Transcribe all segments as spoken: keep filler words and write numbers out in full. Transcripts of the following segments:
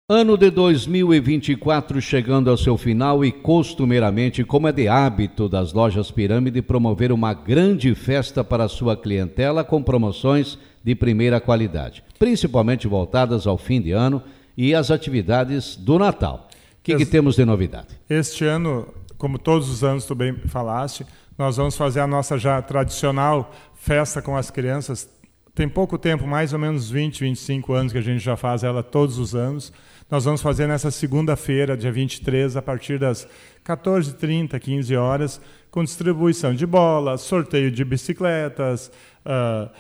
Ano de dois mil e vinte e quatro chegando ao seu final e, costumeiramente, como é de hábito das lojas Pirâmide, promover uma grande festa para a sua clientela com promoções de primeira qualidade, principalmente voltadas ao fim de ano e às atividades do Natal. O que, que temos de novidade? Este ano, como todos os anos tu bem falaste, nós vamos fazer a nossa já tradicional festa com as crianças. Tem pouco tempo, mais ou menos vinte, vinte e cinco anos que a gente já faz ela todos os anos. Nós vamos fazer nessa segunda-feira, dia vinte e três, a partir das quatorze e trinta, quinze horas, com distribuição de bolas, sorteio de bicicletas, uh,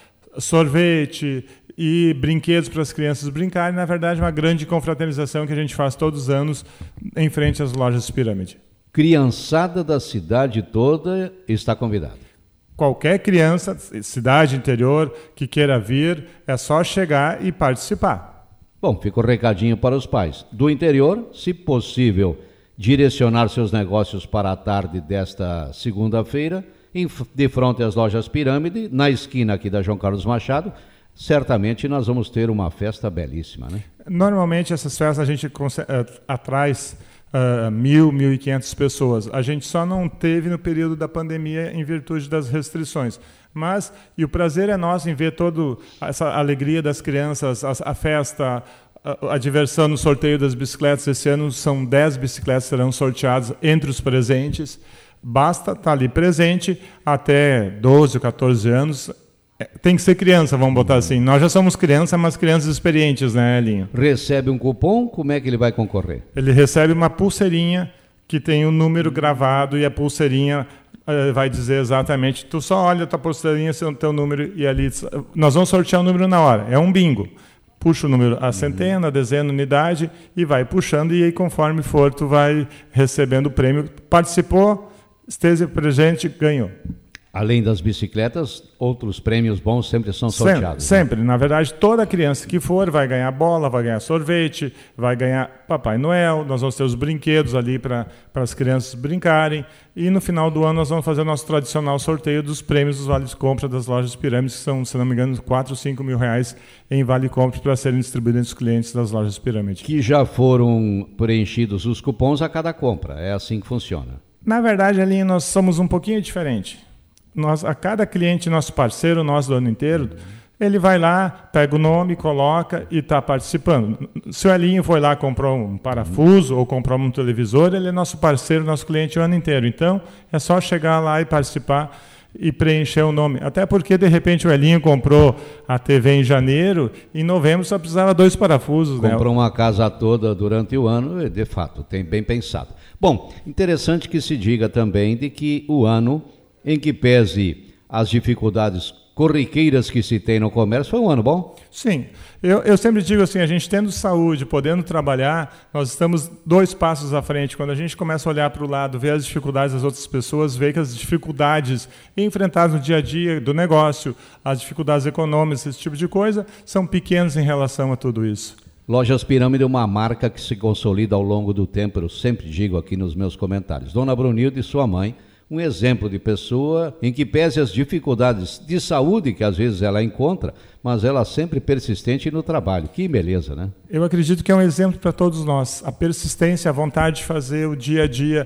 sorvete e brinquedos para as crianças brincarem. Na verdade, uma grande confraternização que a gente faz todos os anos em frente às lojas Pirâmide. Criançada da cidade toda está convidada. Qualquer criança, cidade interior, que queira vir, é só chegar e participar. Bom, fica o recadinho para os pais. Do interior, se possível, direcionar seus negócios para a tarde desta segunda-feira, de frente às lojas Pirâmide, na esquina aqui da João Carlos Machado. Certamente nós vamos ter uma festa belíssima, né? Normalmente essas festas a gente atrai uh, mil, mil e quinhentas pessoas. A gente só não teve no período da pandemia em virtude das restrições. Mas, e o prazer é nosso em ver toda essa alegria das crianças, a, a festa, a, a diversão no sorteio das bicicletas. Esse ano são dez bicicletas que serão sorteadas entre os presentes. Basta estar ali presente até doze ou quatorze anos. Tem que ser criança, vamos botar assim. Nós já somos crianças, mas crianças experientes, né, Elinho? Recebe um cupom, como é que ele vai concorrer? Ele recebe uma pulseirinha que tem o um número gravado e a pulseirinha vai dizer exatamente, tu só olha a tua pulseirinha, seu teu número e ali, nós vamos sortear o número na hora, é um bingo. Puxa o número, a centena, a dezena, a unidade e vai puxando e aí conforme for tu vai recebendo o prêmio. Participou, esteve presente, ganhou. Além das bicicletas, outros prêmios bons sempre são sorteados. Sempre, sempre. Né? Na verdade, toda criança que for vai ganhar bola, vai ganhar sorvete, vai ganhar Papai Noel, nós vamos ter os brinquedos ali para as crianças brincarem. E no final do ano nós vamos fazer o nosso tradicional sorteio dos prêmios dos vales compra das lojas Pirâmides, que são, se não me engano, quatro ou cinco mil reais em vale compra para serem distribuídos entre os clientes das lojas Pirâmides. Que já foram preenchidos os cupons a cada compra, é assim que funciona. Na verdade, Alinho, nós somos um pouquinho diferente. Nós, a cada cliente, nosso parceiro, nosso do ano inteiro, ele vai lá, pega o nome, coloca e está participando. Se o Elinho foi lá, comprou um parafuso ou comprou um televisor, ele é nosso parceiro, nosso cliente o ano inteiro. Então, é só chegar lá e participar e preencher o nome. Até porque, de repente, o Elinho comprou a T V em janeiro, em novembro só precisava dois parafusos. Comprou né? uma casa toda durante o ano, de fato, tem bem pensado. Bom, interessante que se diga também de que o ano em que pese as dificuldades corriqueiras que se tem no comércio, foi um ano bom? Sim. Eu, eu sempre digo assim, a gente tendo saúde, podendo trabalhar, nós estamos dois passos à frente. Quando a gente começa a olhar para o lado, ver as dificuldades das outras pessoas, ver que as dificuldades enfrentadas no dia a dia do negócio, as dificuldades econômicas, esse tipo de coisa, são pequenas em relação a tudo isso. Lojas Pirâmide é uma marca que se consolida ao longo do tempo, eu sempre digo aqui nos meus comentários. Dona Brunilda e sua mãe, um exemplo de pessoa em que pese as dificuldades de saúde que às vezes ela encontra, mas ela sempre persistente no trabalho. Que beleza, né? Eu acredito que é um exemplo para todos nós. A persistência, a vontade de fazer o dia a dia,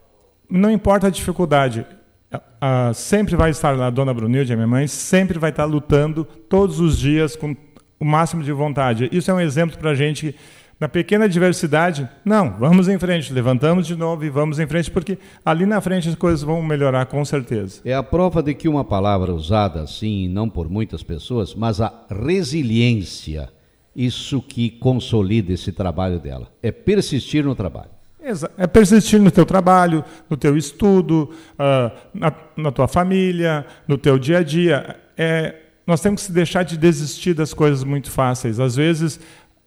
não importa a dificuldade, a, a, sempre vai estar lá a Dona Brunilde, a minha mãe, sempre vai estar lutando todos os dias com o máximo de vontade. Isso é um exemplo para a gente. Na pequena adversidade, não, vamos em frente, levantamos de novo e vamos em frente, porque ali na frente as coisas vão melhorar com certeza. É a prova de que uma palavra usada assim, não por muitas pessoas, mas a resiliência, isso que consolida esse trabalho dela, é persistir no trabalho. É persistir no teu trabalho, no teu estudo, uh, na, na tua família, no teu dia a dia. É, nós temos que deixar de desistir das coisas muito fáceis. Às vezes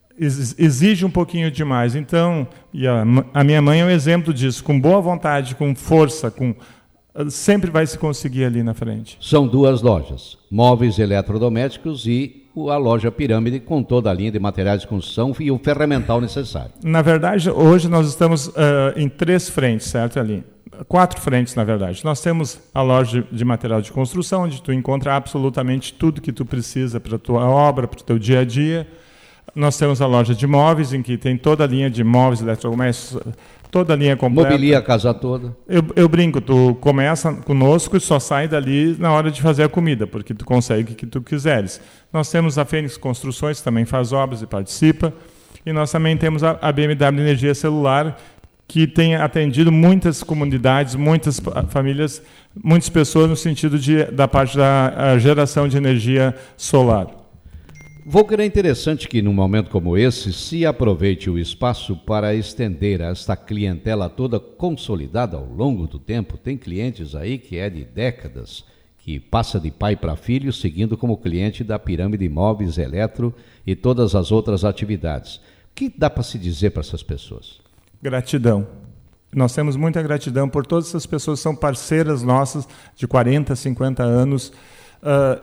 exige um pouquinho demais. Então, e a, a minha mãe é um exemplo disso. Com boa vontade, com força, com, sempre vai se conseguir ali na frente. São duas lojas, móveis eletrodomésticos e a loja Pirâmide com toda a linha de materiais de construção e o ferramental necessário. Na verdade, hoje nós estamos uh, em três frentes, certo, Aline? Quatro frentes, na verdade. Nós temos a loja de material de construção, onde tu encontra absolutamente tudo que tu precisa para a tua obra, para o teu dia a dia. Nós temos a loja de móveis, em que tem toda a linha de móveis, eletrodomésticos, toda a linha completa. Mobilia a casa toda. Eu, eu brinco, tu começa conosco e só sai dali na hora de fazer a comida, porque tu consegue o que tu quiseres. Nós temos a Fênix Construções, que também faz obras e participa. E nós também temos a, a B M W Energia Celular, que tem atendido muitas comunidades, muitas famílias, muitas pessoas no sentido de, da parte da geração de energia solar. Volker, é interessante que num momento como esse se aproveite o espaço para estender esta clientela toda consolidada ao longo do tempo. Tem clientes aí que é de décadas, que passa de pai para filho, seguindo como cliente da Pirâmide Imóveis, Eletro e todas as outras atividades. O que dá para se dizer para essas pessoas? Gratidão. Nós temos muita gratidão por todas essas pessoas que são parceiras nossas de quarenta, cinquenta anos. Uh,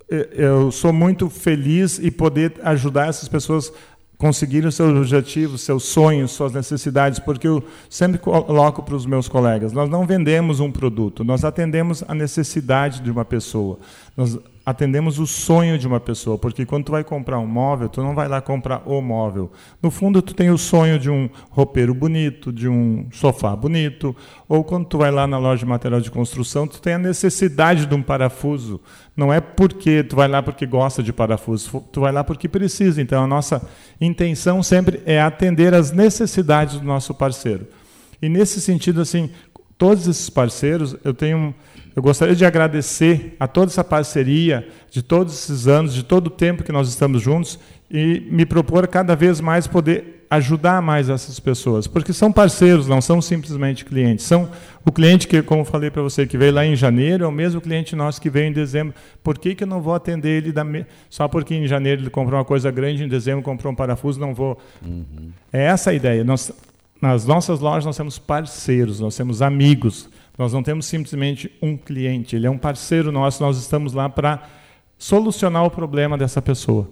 eu sou muito feliz em poder ajudar essas pessoas a conseguirem os seus objetivos, seus sonhos, suas necessidades, porque eu sempre coloco para os meus colegas, nós não vendemos um produto, nós atendemos a necessidade de uma pessoa. Nós atendemos o sonho de uma pessoa, porque quando tu vai comprar um móvel, tu não vai lá comprar o móvel. No fundo, tu tem o sonho de um roupeiro bonito, de um sofá bonito, ou quando tu vai lá na loja de material de construção, tu tem a necessidade de um parafuso. Não é porque tu vai lá porque gosta de parafuso, tu vai lá porque precisa. Então, a nossa intenção sempre é atender às necessidades do nosso parceiro. E nesse sentido, assim, todos esses parceiros, eu tenho... Eu gostaria de agradecer a toda essa parceria de todos esses anos, de todo o tempo que nós estamos juntos e me propor cada vez mais poder ajudar mais essas pessoas, porque são parceiros, não são simplesmente clientes. São o cliente que, como eu falei para você, que veio lá em janeiro, é o mesmo cliente nosso que veio em dezembro. Por que que eu não vou atender ele da me... só porque em janeiro ele comprou uma coisa grande, em dezembro comprou um parafuso, não vou. Uhum. É essa a ideia. Nós, nas nossas lojas nós temos parceiros, nós temos amigos. Nós não temos simplesmente um cliente, ele é um parceiro nosso, nós estamos lá para solucionar o problema dessa pessoa.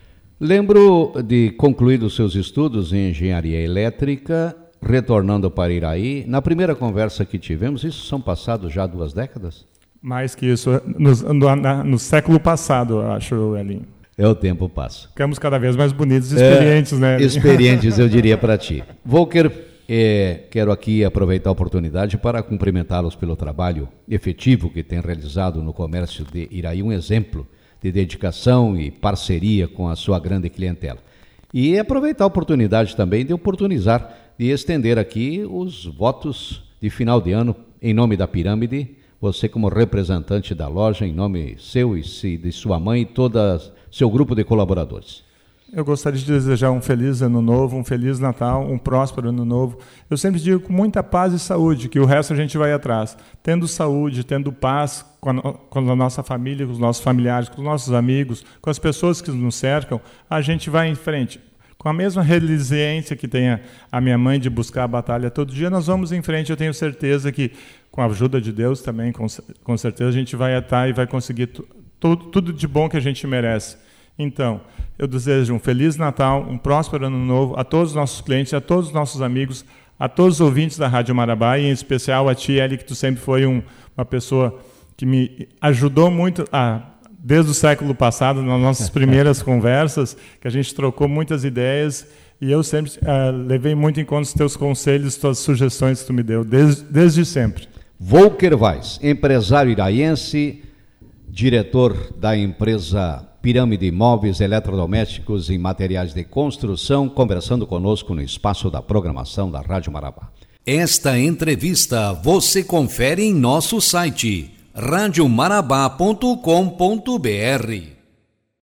Lembro de concluir os seus estudos em engenharia elétrica, retornando para Iraí. Na primeira conversa que tivemos, isso são passados já duas décadas? Mais que isso, no, no, no século passado, eu acho, Elinho. É, o tempo passa. Ficamos cada vez mais bonitos e experientes, é, né? Elinho? Experientes, eu diria para ti. Volker, É, quero aqui aproveitar a oportunidade para cumprimentá-los pelo trabalho efetivo que tem realizado no comércio de Iraí, um exemplo de dedicação e parceria com a sua grande clientela. E aproveitar a oportunidade também de oportunizar, de estender aqui os votos de final de ano em nome da Pirâmide, você como representante da loja, em nome seu e de sua mãe e todo seu grupo de colaboradores. Eu gostaria de desejar um feliz ano novo, um feliz Natal, um próspero ano novo. Eu sempre digo com muita paz e saúde, que o resto a gente vai atrás. Tendo saúde, tendo paz com a, com a nossa família, com os nossos familiares, com os nossos amigos, com as pessoas que nos cercam, a gente vai em frente. Com a mesma resiliência que tem a, a minha mãe de buscar a batalha todo dia, nós vamos em frente. Eu tenho certeza que, com a ajuda de Deus também, com, com certeza a gente vai atar e vai conseguir tu, tu, tudo de bom que a gente merece. Então, eu desejo um Feliz Natal, um próspero Ano Novo a todos os nossos clientes, a todos os nossos amigos, a todos os ouvintes da Rádio Marabá e, em especial, a ti, Eli, que tu sempre foi um, uma pessoa que me ajudou muito, a, desde o século passado, nas nossas primeiras conversas, que a gente trocou muitas ideias e eu sempre uh, levei muito em conta os teus conselhos, tuas sugestões que tu me deu, desde, desde sempre. Volker Weiss, empresário iraiense, diretor da empresa Pirâmide Imóveis, Eletrodomésticos e Materiais de Construção, conversando conosco no espaço da programação da Rádio Marabá. Esta entrevista você confere em nosso site rádio marabá ponto com ponto br.